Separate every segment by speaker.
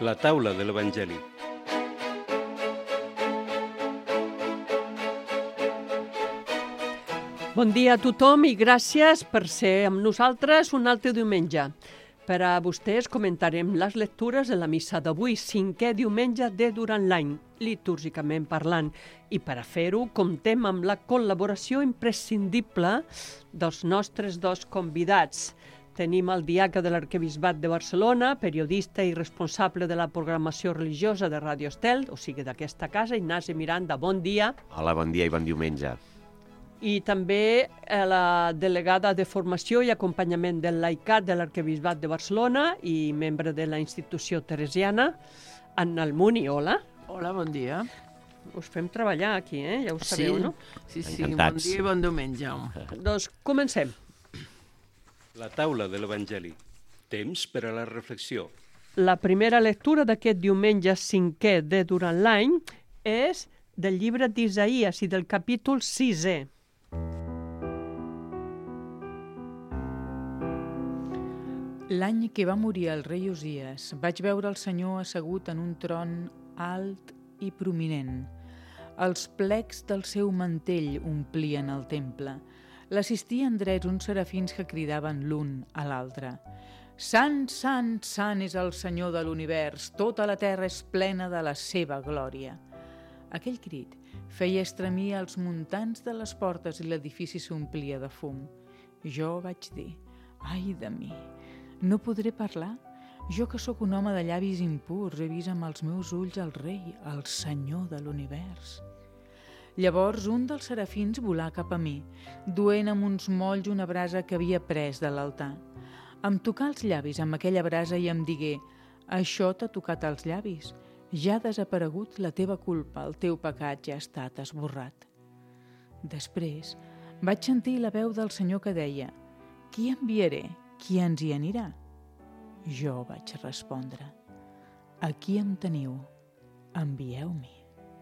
Speaker 1: La taula de l'Evangeli.
Speaker 2: Bon dia a tothom i gràcies per ser amb nosaltres un altre diumenge. Per a vostès comentarem les lectures de la missa d'avui, 5è diumenge de durant l'any, litúrgicament parlant. I per a fer-ho comptem amb la col·laboració imprescindible dels nostres dos convidats. Tenim el diaca de l'Arquebisbat de Barcelona, periodista i responsable de la programació religiosa de Ràdio Estel, o sigui d'aquesta casa, Ignasi Miranda. Bon dia.
Speaker 3: Hola, bon dia i bon diumenge.
Speaker 2: I també la delegada de formació i acompanyament del laicat de l'Arquebisbat de Barcelona i membre de la institució teresiana, Anna Almuni. Hola.
Speaker 4: Hola, bon dia.
Speaker 2: Us fem treballar aquí, ja ho sabeu, no?
Speaker 4: Sí,
Speaker 3: Encantats.
Speaker 4: bon dia i bon diumenge.
Speaker 2: Doncs comencem.
Speaker 1: La taula de l'Evangeli. Temps per a la reflexió.
Speaker 2: La primera lectura d'aquest diumenge 5è de durant l'any és del llibre d'Isaïes i del capítol 6è.
Speaker 5: L'any que va morir el rei Uzies, vaig veure el Senyor assegut en un tron alt i prominent. Els plecs del seu mantell omplien el temple. L'assistien drets uns serafins que cridaven l'un a l'altre. Sant, sant, sant és el Senyor de l'univers, tota la terra és plena de la seva glòria. Aquell crit feia estremir els muntants de les portes i l'edifici s'omplia de fum. Jo vaig dir, ai de mi, no podré parlar? Jo que sóc un home de llavis impurs, he vist amb els meus ulls el rei, el Senyor de l'univers. Llavors un dels serafins volà cap a mi, duent amb uns molls una brasa que havia pres de l'altar. Em tocà els llavis amb aquella brasa i em digué, això t'ha tocat els llavis, ja ha desaparegut la teva culpa, el teu pecat ja ha estat esborrat. Després vaig sentir la veu del Senyor que deia, qui enviaré? Qui ens hi anirà? Jo vaig respondre, aquí em teniu, envieu-m'hi.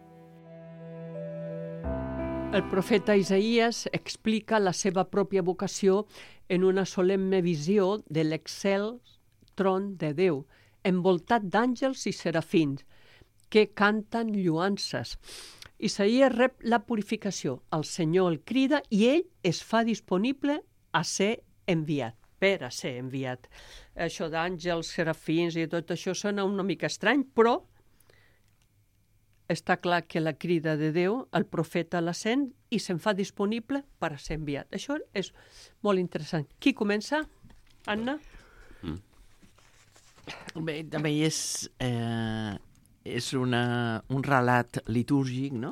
Speaker 2: El profeta Isaías explica la seva pròpia vocació en una solemne visió de l'excels tron de Déu, envoltat d'àngels i serafins, que canten lloances. Isaías rep la purificació, el Senyor el crida i ell es fa disponible a ser enviat, per a ser enviat. Això d'àngels, serafins i tot això sona una mica estrany, però està clar que la crida de Déu, el profeta la sent i se'n fa disponible per a ser enviat. Això és molt interessant. Qui comença? Anna?
Speaker 4: Bé, també és un relat litúrgic, no?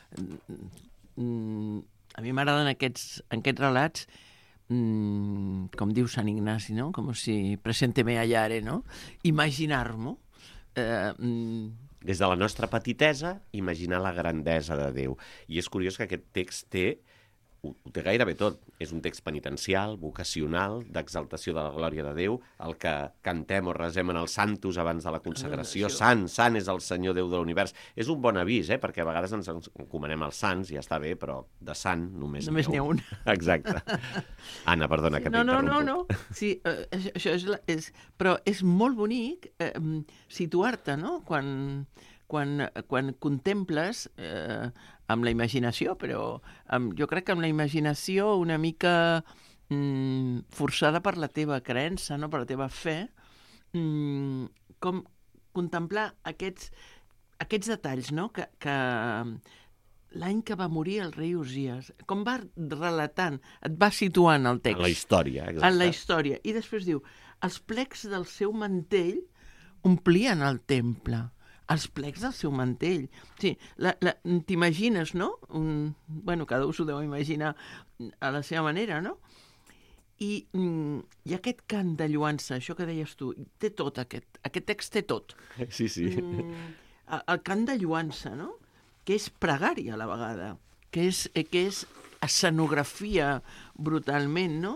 Speaker 4: A mi m'agraden aquests relats, com diu Sant Ignasi, no? Com si presente-me allare, no? Imaginar-m'ho.
Speaker 3: Des de la nostra petitesa, imaginar la grandesa de Déu. I és curiós que aquest text ho té gairebé tot. És un text penitencial, vocacional, d'exaltació de la glòria de Déu, el que cantem o resem en els santos abans de la consagració. Sant, sant és el Senyor Déu de l'univers. És un bon avís, perquè a vegades ens encomanem als sants, ja està bé, però de sant només
Speaker 4: n'hi ha un.
Speaker 3: Exacte. Anna, perdona que t'he interromput.
Speaker 4: No. Sí, això és... Però és molt bonic situar-te, no?, quan contemples amb la imaginació, però jo crec que amb la imaginació una mica forçada per la teva creença, no? Per la teva fe, com contemplar aquests detalls, no? Que l'any que va morir el rei Uzies, com va relatant, et va situant el text.
Speaker 3: En la història, exacte.
Speaker 4: En la història. I després diu, els plecs del seu mantell omplien el temple. Els plecs del seu mantell. Sí, t'imagines, no? Cada un s'ho deu imaginar a la seva manera, no? I aquest cant de lloança, això que deies tu, té tot aquest text té tot.
Speaker 3: Sí.
Speaker 4: El cant de lloança, no? Que és pregària a la vegada, que és escenografia brutalment, no?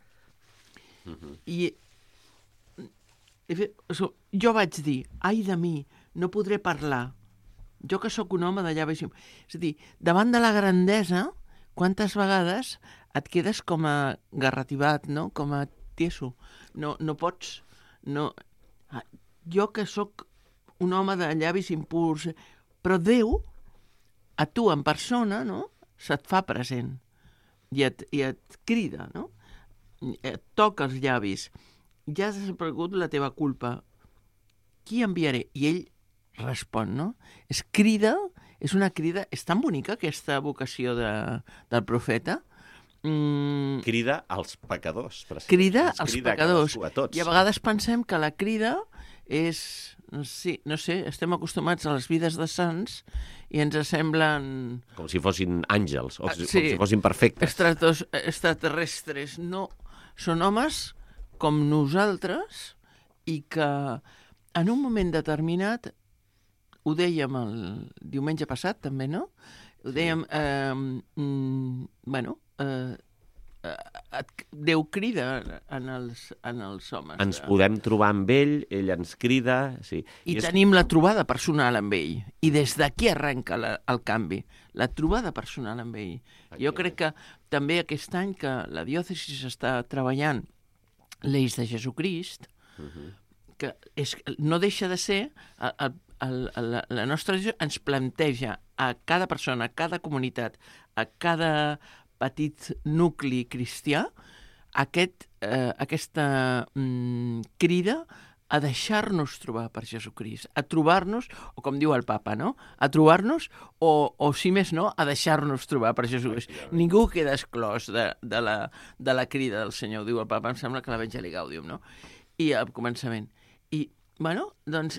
Speaker 4: I jo vaig dir, ai de mi, no podré parlar. Jo que sóc un home de llavis... És a dir, davant de la grandesa, quantes vegades et quedes com a garrativat, no? Com a tieso. No pots... No... Jo que sóc un home de llavis impurs, però Déu, a tu en persona, no? Se't fa present i et crida, no? Et toca els llavis. Ja has desaparegut la teva culpa. Qui enviaré? I ell respon, no? És una crida, és tan bonica aquesta vocació del profeta.
Speaker 3: Crida als pecadors.
Speaker 4: Crida als pecadors.
Speaker 3: A tots.
Speaker 4: I a vegades pensem que la crida és... Sí, no sé, estem acostumats a les vides de sants i ens semblen...
Speaker 3: Com si fossin àngels, o
Speaker 4: sí,
Speaker 3: com si fossin perfectes.
Speaker 4: Extraterrestres. No, són homes com nosaltres i que en un moment determinat, ho dèiem el diumenge passat també, no? Ho dèiem, Déu crida en els homes.
Speaker 3: Ens podem trobar amb ell ens crida... Sí.
Speaker 4: I tenim la trobada personal amb ell. I des d'aquí arrenca el canvi. La trobada personal amb ell. Jo crec que també aquest any que la diòcesi està treballant l'eix de Jesucrist, que no deixa de ser... La nostra diòcesi ens planteja a cada persona, a cada comunitat, a cada petit nucli cristià, aquesta crida a deixar-nos trobar per Jesucrist, a trobar-nos, o com diu el papa, no? A trobar-nos, o si més no, a deixar-nos trobar per Jesucrist. Ningú queda exclòs de la crida del Senyor, diu el papa, em sembla que l'Evangeli Gaudium, no? I al començament. I, bueno, doncs,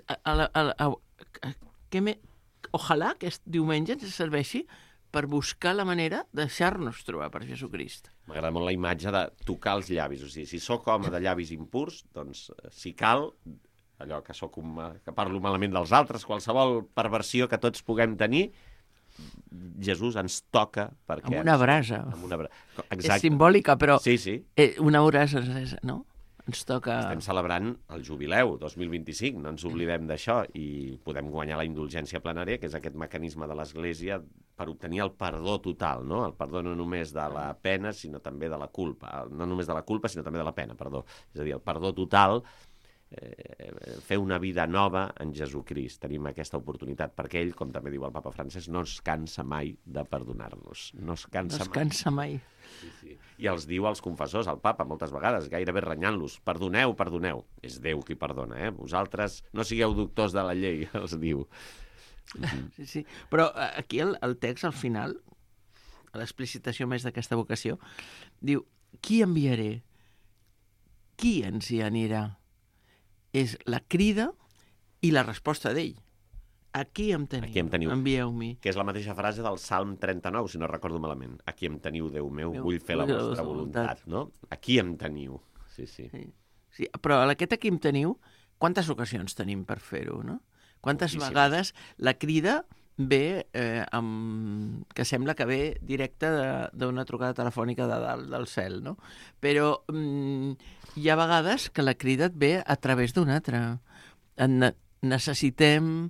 Speaker 4: ojalà aquest diumenge ens serveixi per buscar la manera de deixar-nos trobar per Jesucrist.
Speaker 3: M'agrada molt la imatge de tocar els llavis. O sigui, si sóc home de llavis impurs, doncs, si cal, allò que parlo malament dels altres, qualsevol perversió que tots puguem tenir, Jesús ens toca perquè...
Speaker 4: Amb una brasa.
Speaker 3: Exacte.
Speaker 4: És simbòlica, però
Speaker 3: sí.
Speaker 4: Una brasa, no? Ens toca...
Speaker 3: Estem celebrant el jubileu 2025, no ens oblidem d'això, i podem guanyar la indulgència plenària, que és aquest mecanisme de l'Església per obtenir el perdó total, no? El perdó no només de la pena, sinó també de la culpa. No només de la culpa, sinó també de la pena, perdó. És a dir, el perdó total, fer una vida nova en Jesucrist. Tenim aquesta oportunitat, perquè ell, com també diu el papa Francesc, no es cansa mai de perdonar-nos. No es cansa mai. Sí. I els diu als confessors, al papa, moltes vegades, gairebé renyant-los, perdoneu. És Déu qui perdona, Vosaltres no sigueu doctors de la llei, els diu.
Speaker 4: Sí. Però aquí el text, al final, a l'explicitació més d'aquesta vocació, diu, qui enviaré? Qui ens hi anirà? És la crida i la resposta d'ell. Aquí em teniu. Envieu-m'hi.
Speaker 3: Que és la mateixa frase del Salm 39, si no recordo malament. Aquí em teniu, Déu meu, vull fer la vostra voluntat, no? Aquí em teniu. Sí.
Speaker 4: Però aquest aquí em teniu, quantes ocasions tenim per fer-ho, no? Quantes vegades la crida ve, que sembla que ve directe d'una trucada telefònica de dalt del cel, no? Però hi ha vegades que la crida et ve a través d'un altre. Necessitem...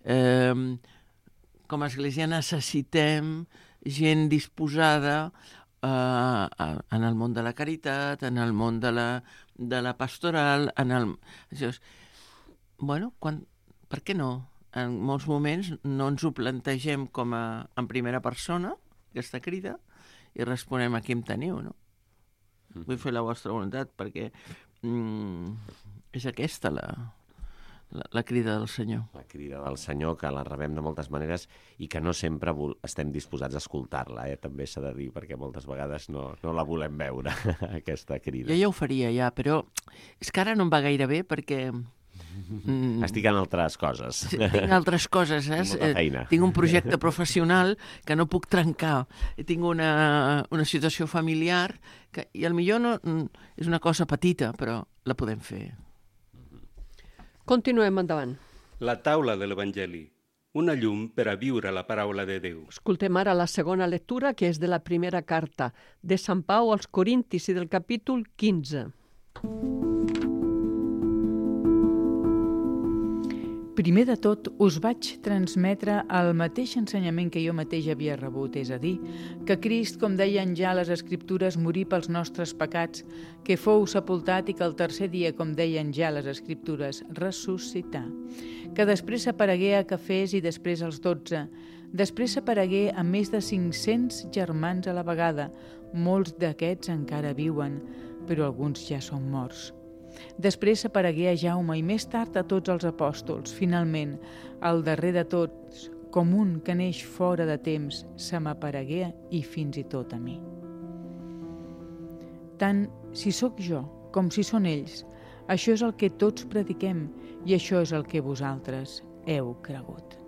Speaker 4: com a església necessitem gent disposada en el món de la caritat, en el món de la pastoral, per què no? En molts moments no ens ho plantegem en primera persona, aquesta crida, i responem aquí em teniu, no? Vull fer la vostra voluntat, perquè és aquesta la crida del Senyor.
Speaker 3: La crida del Senyor, que la rebem de moltes maneres i que no sempre estem disposats a escoltar-la, també s'ha de dir, perquè moltes vegades no la volem veure, aquesta crida.
Speaker 4: Jo ja ho faria, però és que ara no em va gaire bé perquè...
Speaker 3: Estic en altres coses.
Speaker 4: Tinc altres coses, saps? Tinc un projecte professional que no puc trencar. Tinc una situació familiar i potser és una cosa petita, però la podem fer.
Speaker 2: Continuem endavant.
Speaker 1: La taula de l'Evangeli, una llum per a viure la paraula de Déu.
Speaker 2: Escoltem ara la segona lectura, que és de la primera carta de Sant Pau als Corintis i del capítol 15.
Speaker 5: Primer de tot, us vaig transmetre el mateix ensenyament que jo mateix havia rebut, és a dir, que Crist, com deien ja les Escriptures, morí pels nostres pecats, que fou sepultat i que el tercer dia, com deien ja les Escriptures, ressuscità, que després aparegué a Cefès i després als 12, després aparegué a més de 500 germans a la vegada, molts d'aquests encara viuen, però alguns ja són morts. Després aparegué a Jaume i més tard a tots els apòstols. Finalment, el darrer de tots, com un que neix fora de temps, se m'aparegué i fins i tot a mi. Tant si sóc jo com si són ells, això és el que tots prediquem i això és el que vosaltres heu cregut.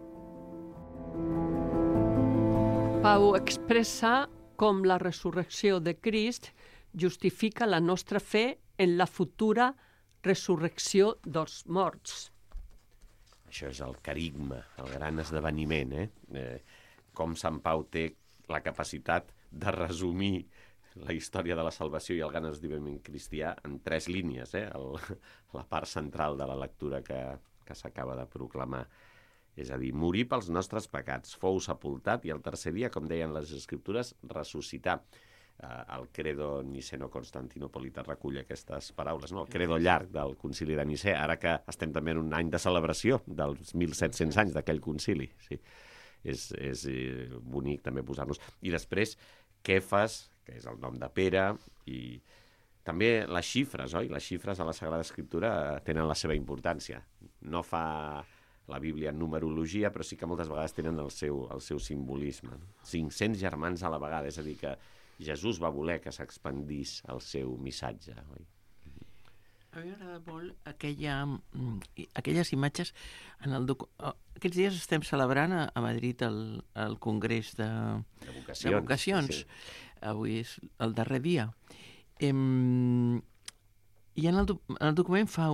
Speaker 2: Pau expressa com la resurrecció de Crist justifica la nostra fe en la futura resurrecció dels morts.
Speaker 3: Això és el carigma, el gran esdeveniment, com Sant Pau té la capacitat de resumir la història de la salvació i el gran esdeveniment cristià en 3 línies, la part central de la lectura que s'acaba de proclamar. És a dir, morir pels nostres pecats, fou sepultat i el tercer dia, com deien les Escriptures, ressuscitar. El credo niceno-constantinopolita recull aquestes paraules, no? El credo llarg del concili de Nicea, ara que estem també en un any de celebració dels 1.700 anys d'aquell concili. Sí. És bonic també posar-nos. I després, Kefas, que és el nom de Pere, i també les xifres, oi? Les xifres a la Sagrada Escriptura tenen la seva importància. No fa la Bíblia en numerologia, però sí que moltes vegades tenen el seu simbolisme. 500 germans a la vegada, és a dir, que Jesús va voler que s'expandís el seu missatge. Oi?
Speaker 4: A mi m'agrada molt aquelles imatges. Aquests dies estem celebrant a Madrid el Congrés de Vocacions. Sí. Avui és el darrer dia. I en el document fa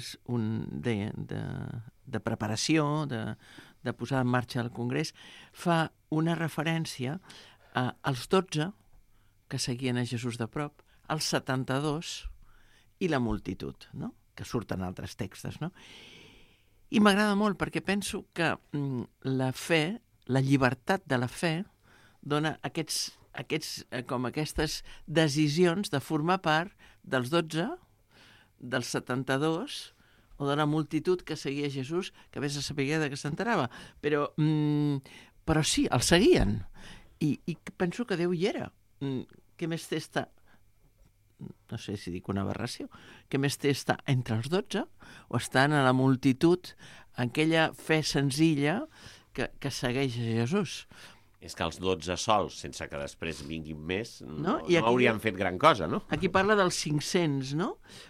Speaker 4: de preparació, de posar en marxa el Congrés, fa una referència als 12 que seguien a Jesús de prop, els 72 i la multitud, no? Que surten altres textos, no? I m'agrada molt perquè penso que la fe, la llibertat de la fe, dona aquestes decisions de formar part dels 12, dels 72 o de la multitud que seguia Jesús, que vés a saber de què s'enterava. Però sí, el seguien. I penso que Déu hi era. Què més té estar, no sé si dic una aberració, què més té estar entre els 12 o estar en la multitud, en aquella fe senzilla que segueix a Jesús.
Speaker 3: És que els 12 sols, sense que després vinguin més, no haurien fet gran cosa, no?
Speaker 4: Aquí parla dels 500, no?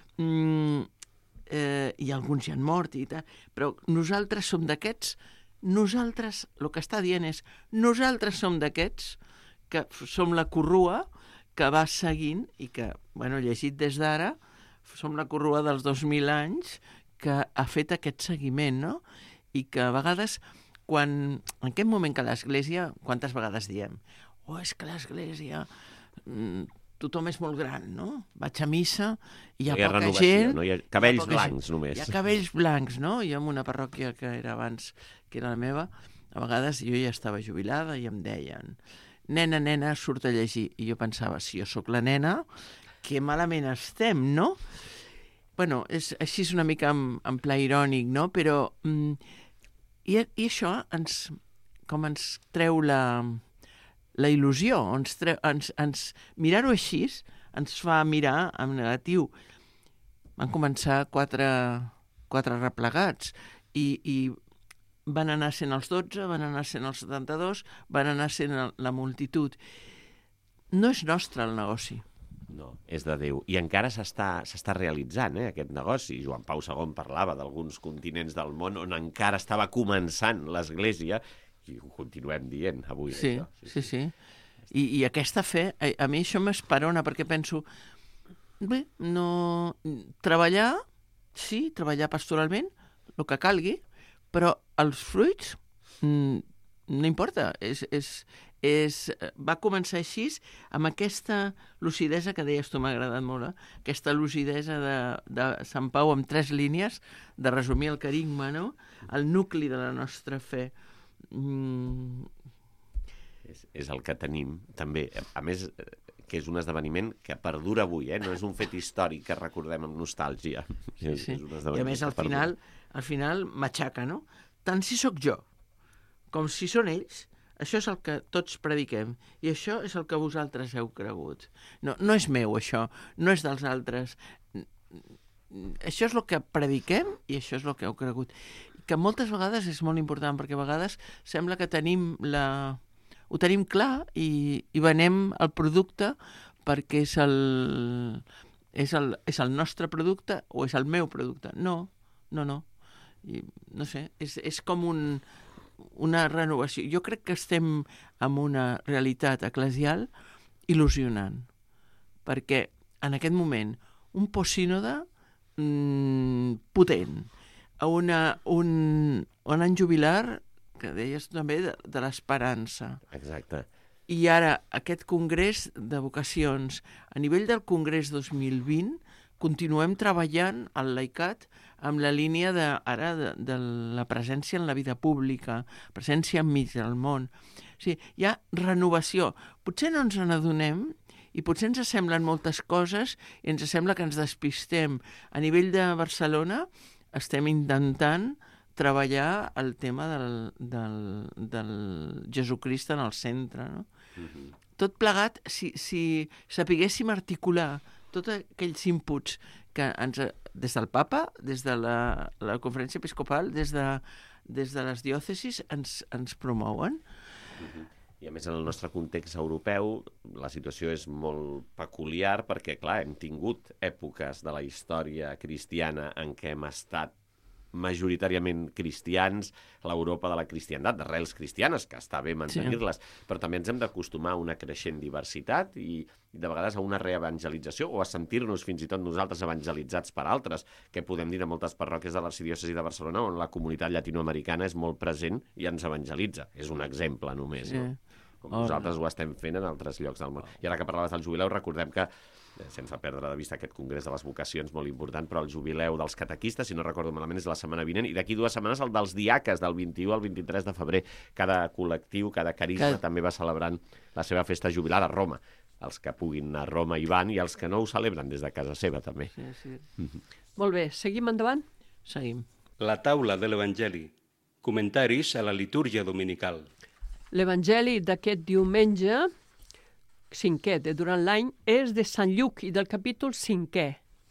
Speaker 4: I alguns ja han mort i tal, però nosaltres som d'aquests, el que està dient és, nosaltres som d'aquests, que som la corrua que va seguint i que, llegit des d'ara, som la corrua dels 2.000 anys que ha fet aquest seguiment, no? I que a vegades, en aquest moment que l'Església, quantes vegades diem, és que l'Església, tothom és molt gran, no? Vaig a missa i hi ha poca gent.
Speaker 3: No? Hi ha cabells blancs només.
Speaker 4: Hi ha cabells blancs, no? Jo en una parròquia que era abans, que era la meva, a vegades jo ja estava jubilada i em deien, nena, surt a llegir. I jo pensava, si jo sóc la nena, que malament estem, no? És així una mica en pla irònic, no? Però i això ens treu la il·lusió, mirar-ho així ens fa mirar en negatiu. Van començar quatre replegats i van anar sent els 12, van anar sent els 72, van anar sent la multitud. No és nostre el negoci.
Speaker 3: No, és de Déu. I encara s'està realitzant, aquest negoci. Joan Pau II parlava d'alguns continents del món on encara estava començant l'Església i ho continuem dient avui.
Speaker 4: Sí. I aquesta fe, a mi això m'esperona perquè penso, treballar pastoralment, el que calgui, però els fruits no importa, és va començar així, amb aquesta lucidesa que deies tu, m'ha agradat molt, aquesta lucidesa de Sant Pau amb 3 línies, de resumir el carigma, no? El nucli de la nostra fe.
Speaker 3: És el que tenim, també. A més, que és un esdeveniment que perdura avui, no és un fet històric que recordem amb nostàlgia.
Speaker 4: Sí. I a més, al final matxaca, no? Tant si sóc jo com si són ells, això és el que tots prediquem i això és el que vosaltres heu cregut. No és meu, això, no és dels altres. Això és el que prediquem i això és el que heu cregut. Que moltes vegades és molt important, perquè a vegades sembla que ho tenim clar i venem el producte perquè és el nostre producte o és el meu producte. No. I, no sé, és com una renovació. Jo crec que estem en una realitat eclesial il·lusionant, perquè en aquest moment un posínode potent, un any jubilar que deies també de l'esperança.
Speaker 3: Exacte.
Speaker 4: I ara aquest congrés de vocacions, a nivell del congrés 2020, continuem treballant al laicat amb la línia de la presència en la vida pública, presència enmig del món. O sigui, hi ha renovació. Potser no ens n'adonem i potser ens semblen moltes coses i ens sembla que ens despistem. A nivell de Barcelona estem intentant treballar el tema del Jesucrist en el centre, no? Tot plegat, si sapiguéssim articular tots aquells inputs que des del Papa, des de la Conferència Episcopal, des de les diòcesis, ens promouen.
Speaker 3: I a més, en el nostre context europeu, la situació és molt peculiar perquè, clar, hem tingut èpoques de la història cristiana en què hem estat majoritàriament cristians, l'Europa de la cristiandat, d'arrels cristianes, que està bé mantenir-les, però també ens hem d'acostumar a una creixent diversitat i de vegades a una reevangelització o a sentir-nos fins i tot nosaltres evangelitzats per altres, que podem dir de moltes parròquies de l'arxidiòcesi de Barcelona on la comunitat llatinoamericana és molt present i ens evangelitza. És un exemple només, no? Com nosaltres ho estem fent en altres llocs del món. I ara que parlaves del jubileu, recordem que, sense perdre de vista aquest congrés de les vocacions molt important, però el jubileu dels catequistes, si no recordo malament, és la setmana vinent, i d'aquí 2 setmanes el dels diaques, del 21 al 23 de febrer. Cada col·lectiu, cada carisma també va celebrant la seva festa jubilar a Roma. Els que puguin anar a Roma hi van i els que no ho celebren des de casa seva, també.
Speaker 4: Sí.
Speaker 2: Molt bé, seguim endavant?
Speaker 4: Seguim.
Speaker 1: La taula de l'Evangeli. Comentaris a la litúrgia dominical.
Speaker 2: L'Evangeli d'aquest diumenge, 5è de durant l'any, és de Sant Lluc i del capítol 5è.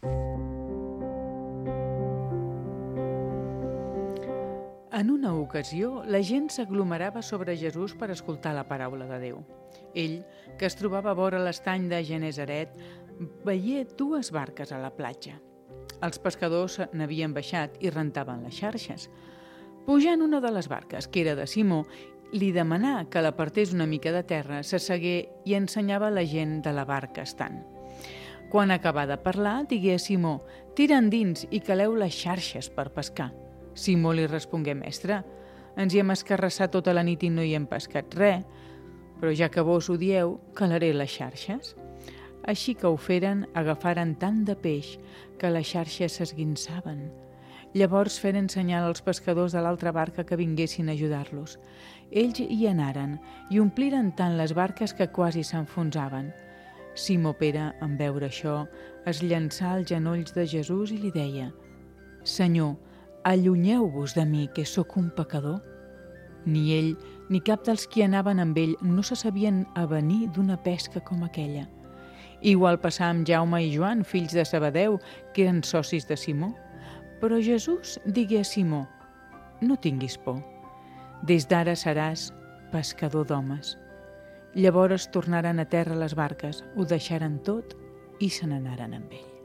Speaker 5: En una ocasió, la gent s'aglomerava sobre Jesús per escoltar la paraula de Déu. Ell, que es trobava a vora l'estany de Genesaret, veié 2 barques a la platja. Els pescadors n'havien baixat i rentaven les xarxes. Pujant una de les barques, que era de Simó, li demanà que l'apartés una mica de terra, s'assegué i ensenyava la gent de la barca estant. Quan acabà de parlar, digué a Simó: «Tira endins i caleu les xarxes per pescar». Simó li respongué: «Mestre, ens hi hem escarrassat tota la nit i no hi hem pescat res, però ja que vos ho dieu, calaré les xarxes». Així que ho feren, agafaren tant de peix que les xarxes s'esguinçaven. Llavors feren senyal als pescadors de l'altra barca que vinguessin a ajudar-los. Ells hi anaren i ompliren tant les barques que quasi s'enfonsaven. Simó Pere, en veure això, es llançà als genolls de Jesús i li deia: «Senyor, allunyeu-vos de mi, que sóc un pecador». Ni ell ni cap dels qui anaven amb ell no se sabien avenir d'una pesca com aquella. Igual passà amb Jaume i Joan, fills de Zebedeu, que eren socis de Simó. Però Jesús digué a Simó: «No tinguis por, des d'ara seràs pescador d'homes». Llavors tornaren a terra les barques, ho deixaren tot i se n'anaren amb ell.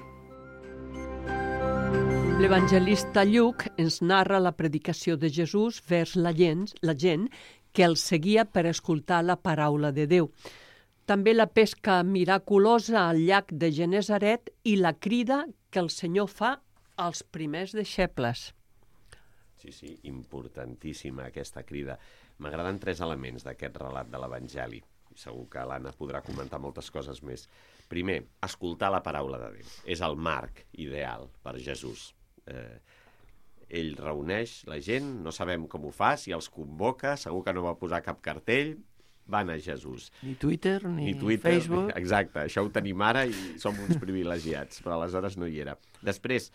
Speaker 2: L'evangelista Lluc ens narra la predicació de Jesús vers la gent que el seguia per escoltar la paraula de Déu. També la pesca miraculosa al llac de Genesaret i la crida que el Senyor fa als primers deixebles.
Speaker 3: Sí, importantíssima aquesta crida. M'agraden 3 elements d'aquest relat de l'Evangeli. Segur que l'Anna podrà comentar moltes coses més. Primer, escoltar la paraula de Déu. És el marc ideal per Jesús. Ell reuneix la gent, no sabem com ho fa, si els convoca, segur que no va posar cap cartell, van a Jesús.
Speaker 4: Ni Twitter, ni
Speaker 3: Twitter,
Speaker 4: Facebook.
Speaker 3: Exacte, això ho tenim ara i som uns privilegiats, però aleshores no hi era. Després,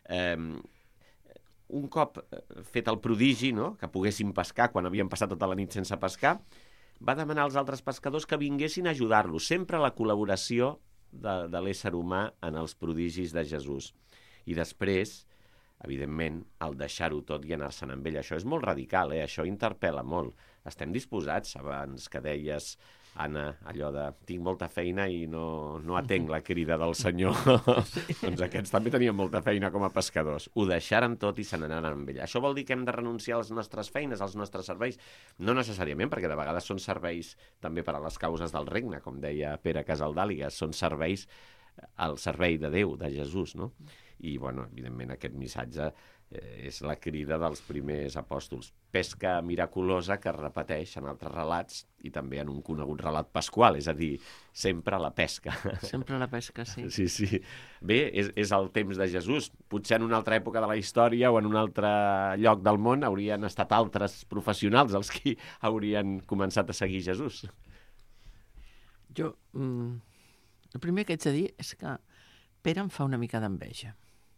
Speaker 3: un cop fet el prodigi, no?, que poguessin pescar quan havien passat tota la nit sense pescar, va demanar als altres pescadors que vinguessin a ajudar-los. Sempre la col·laboració de l'ésser humà en els prodigis de Jesús. I després, evidentment, el deixar-ho tot i anar-se'n amb ell. Això és molt radical, això interpel·la molt. Estem disposats, abans que deies, Anna, allò de tinc molta feina i no atenc la crida del Senyor. Doncs aquests també tenien molta feina com a pescadors. Ho deixaren tot i se n'anaren amb ell. Això vol dir que hem de renunciar a les nostres feines, als nostres serveis? No necessàriament, perquè de vegades són serveis també per a les causes del regne, com deia Pere Casaldàliga, són serveis al servei de Déu, de Jesús, no? I, bueno, evidentment, aquest missatge és la crida dels primers apòstols. Pesca miraculosa que es repeteix en altres relats i també en un conegut relat pasqual, és a dir, sempre la pesca.
Speaker 4: Sempre la pesca, sí.
Speaker 3: Sí. Bé, és el temps de Jesús. Potser en una altra època de la història o en un altre lloc del món haurien estat altres professionals els que haurien començat a seguir Jesús.
Speaker 4: Jo, el primer que haig de dir és que Pere em fa una mica d'enveja.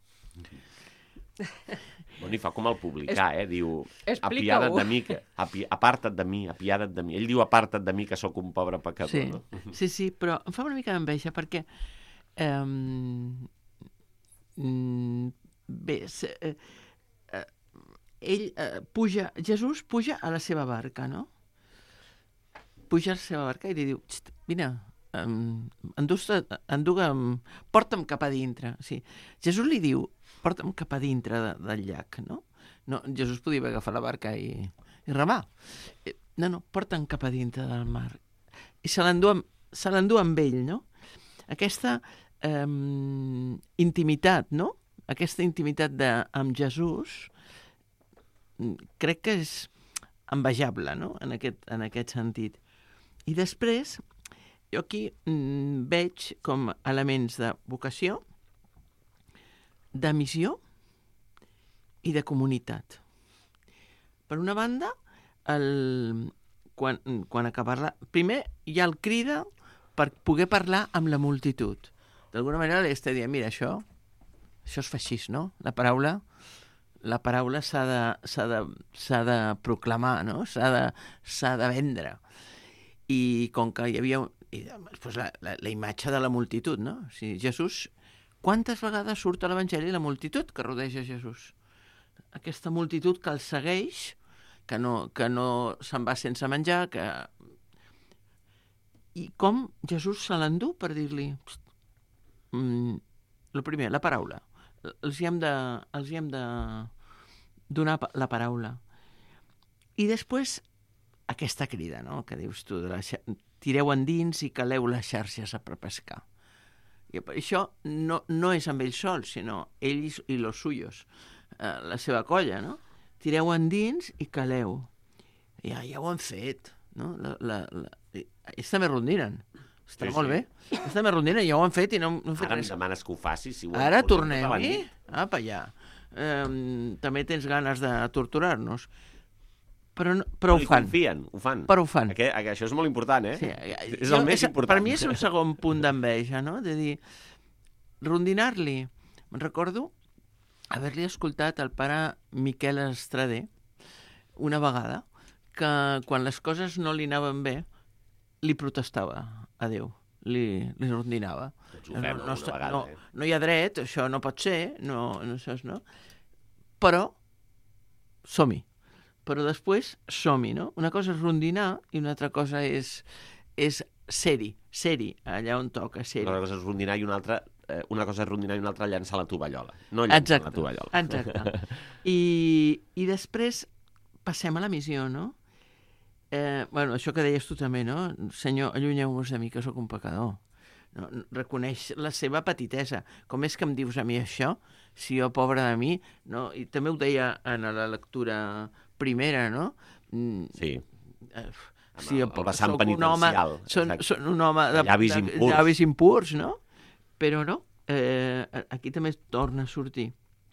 Speaker 3: Bueno, i fa com el publicà, diu,
Speaker 2: Explica-ho.
Speaker 3: apiada't de mi, aparta't de mi, apiada't de mi. Ell diu, aparta't de mi, que sóc un pobre pecador,
Speaker 4: Sí,
Speaker 3: no?
Speaker 4: sí, però em fa una mica d'enveja perquè Jesús puja a la seva barca, no? Puja a la seva barca i li diu, vine, porta'm cap a dintre. Sí. Jesús li diu, porta'm cap a dintre del llac, no? Jesús podia haver agafat la barca i remar. No, porta'm cap a dintre del mar. I se l'endú amb ell, no? Aquesta intimitat, no? Aquesta intimitat amb Jesús crec que és envejable, no? En aquest sentit. I després, jo aquí veig com elements de vocació, de missió i de comunitat. Per una banda, quan acabar primer hi ha el crida per poder parlar amb la multitud. D'alguna manera li està dient, mira, això es fa així, no? La paraula s'ha de proclamar, no? S'ha de vendre. I com que hi havia pues la imatge de la multitud, no? O sigui, Jesús, quantes vegades surt a l'Evangeli la multitud que rodeja Jesús? Aquesta multitud que el segueix, que no se'n va sense menjar, i com Jesús se l'endú per dir-li el primer, la paraula. Els hi hem de donar la paraula. I després aquesta crida, no?, que dius tu, tireu endins i caleu les xarxes per pescar. I això no és amb ells sols, sinó ells i los suyos, la seva colla, no? Tireu endins i caleu. Ja ho han fet, no? Ells també rondinen. Està molt bé. Ells també rondinen, ja ho han fet i no han fet
Speaker 3: Ara
Speaker 4: res.
Speaker 3: em demanes que ho facis. Si
Speaker 4: Ara tornem-hi. Apa, ja. També tens ganes de torturar-nos. Però ho fan.
Speaker 3: Confien, ho fan.
Speaker 4: Però ho fan.
Speaker 3: Això és molt important,
Speaker 4: Sí,
Speaker 3: és el més important.
Speaker 4: Per mi és un segon punt d'enveja, no? De dir, rondinar-li. Me'n recordo haver-li escoltat el pare Miquel Estradé una vegada, que quan les coses no li anaven bé, li protestava a Déu, li rondinava.
Speaker 3: Tots ho fem alguna vegada,
Speaker 4: No hi ha dret, això no pot ser, no. Però som-hi. Però després som-hi, no? Una cosa és rondinar i una altra cosa és ser-hi, allà on toca, ser-hi.
Speaker 3: Una cosa és rondinar i una altra llançar la tovallola. No llançar la tovallola.
Speaker 4: Exacte. I després passem a la missió, no? Això que deies tu també, no? Senyor, allunyeu-vos de mi, que sóc un pecador. No? Reconeix la seva petitesa. Com és que em dius a mi això, si jo, pobre de mi, no? I també ho deia en la lectura primera, no?
Speaker 3: Sí. Sí, el vessant penitencial.
Speaker 4: Són un home de llavis impurs, no? Però no, aquí també torna a sortir.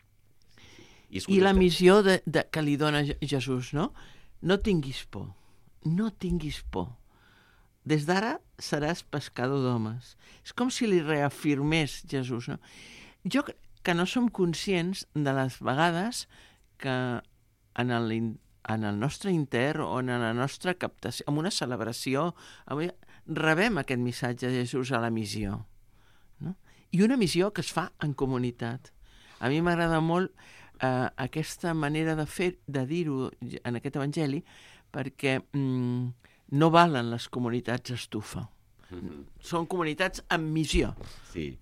Speaker 4: I la missió que li dona Jesús, no? No tinguis por, no tinguis por. Des d'ara seràs pescador d'homes. És com si li reafirmés Jesús, no? Jo crec que no som conscients de les vegades que en el nostre inter o en la nostra captació, en una celebració, rebem aquest missatge de Jesús a la missió. No? I una missió que es fa en comunitat. A mi m'agrada molt aquesta manera de dir-ho en aquest evangeli, perquè no valen les comunitats estufa. Són comunitats amb missió.
Speaker 3: Sí.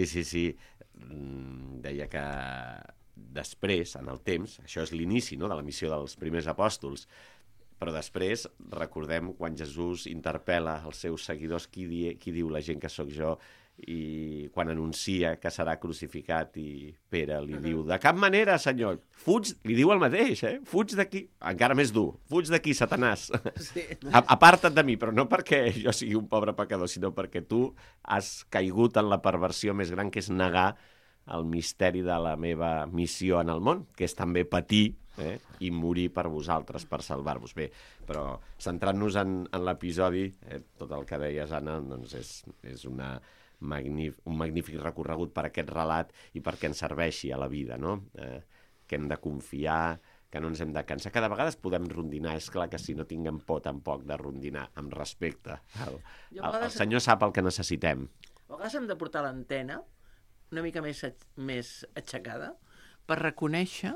Speaker 3: Deia que després, en el temps, això és l'inici, no?, de la missió dels primers apòstols, però després recordem quan Jesús interpel·la els seus seguidors qui diu la gent que sóc jo, i quan anuncia que serà crucificat i Pere li diu de cap manera, senyor, fuig, li diu el mateix, fuig d'aquí, encara més dur, fuig d'aquí, Satanàs, sí. Aparta't de mi, però no perquè jo sigui un pobre pecador, sinó perquè tu has caigut en la perversió més gran, que és negar el misteri de la meva missió en el món, que és també patir i morir per vosaltres, per salvar-vos. Bé, però centrant-nos en l'episodi, tot el que deies, Anna, doncs és un magnífic recorregut per aquest relat i perquè ens serveixi a la vida, no? Que hem de confiar, que no ens hem de cansar. Cada vegada podem rondinar, és clar que si no tinguem por tampoc de rondinar, amb respecte. El Senyor sap el que necessitem.
Speaker 4: A vegades hem de portar l'antena una mica més aixecada per reconèixer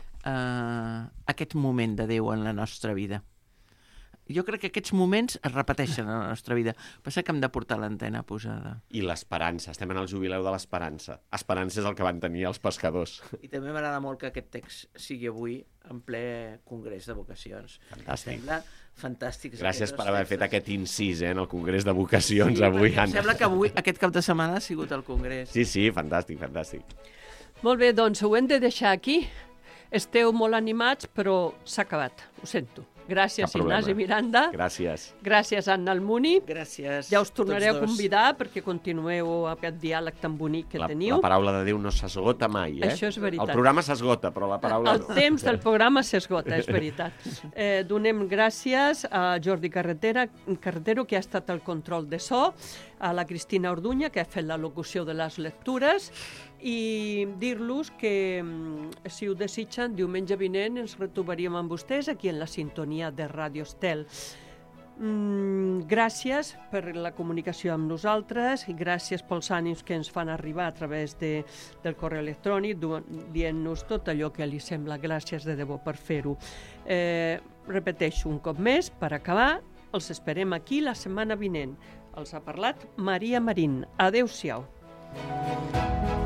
Speaker 4: aquest moment de Déu en la nostra vida. Jo crec que aquests moments es repeteixen en la nostra vida. Passa que hem de portar l'antena posada.
Speaker 3: I l'esperança. Estem en el jubileu de l'esperança. Esperança és el que van tenir els pescadors.
Speaker 4: I també m'agrada molt que aquest text sigui avui en ple congrés de vocacions.
Speaker 3: Fantàstic.
Speaker 4: Sembla fantàstic.
Speaker 3: Gràcies per haver fet aquest incís en el congrés de vocacions avui, Anna.
Speaker 4: Sembla que avui, aquest cap de setmana, ha sigut el congrés.
Speaker 3: Sí, fantàstic.
Speaker 2: Molt bé, doncs ho hem de deixar aquí. Esteu molt animats, però s'ha acabat. Ho sento. Gràcies, Ignasi Miranda. Gràcies, Anna Almuni.
Speaker 4: Gràcies.
Speaker 2: Ja us tornaré a convidar perquè continueu aquest diàleg tan bonic que teniu.
Speaker 3: La paraula de Déu no s'esgota mai,
Speaker 2: Això és veritat.
Speaker 3: El programa s'esgota, però la paraula no.
Speaker 2: El temps del programa s'esgota, és veritat. Donem gràcies a Jordi Carretero, que ha estat el control de so, a la Cristina Orduña, que ha fet la locució de les lectures, i dir-los que, si ho desitgen, diumenge vinent ens retrobaríem amb vostès aquí en la sintonia de Ràdio Estel. Gràcies per la comunicació amb nosaltres i gràcies pels ànims que ens fan arribar a través del correu electrònic dient-nos tot allò que li sembla. Gràcies de debò per fer-ho. Repeteixo un cop més, per acabar, els esperem aquí la setmana vinent. Els ha parlat Maria Marín. Adéu-siau.